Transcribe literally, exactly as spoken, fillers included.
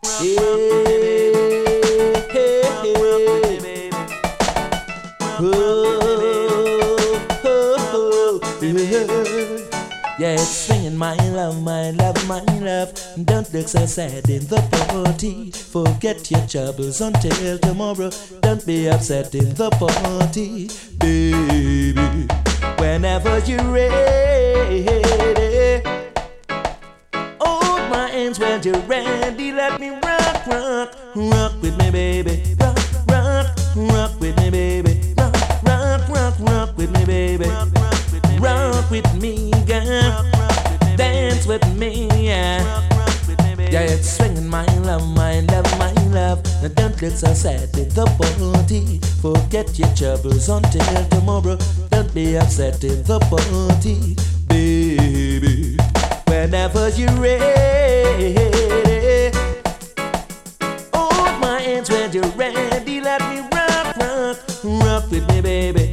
Hey, hey, hey. Oh, oh, oh, yeah. Yeah, it's swinging, my love, my love, my love. Don't look so sad in the party. Forget your troubles until tomorrow. Don't be upset in the party, baby. Whenever you're ready, hold my hands when you're ready. Let me rock, rock, rock with me, baby. Rock, rock, rock with me, baby. Rock, rock, rock, rock with me, baby. Rock with me, girl. Dance with me, yeah. Yeah, it's swinging, my love, my love, my love. Now don't look so sad in the party. Forget your troubles until tomorrow. Don't be upset in the party, baby. Whenever you're ready, hold my hands when you're ready. Let me rock, rock, rock with me, baby.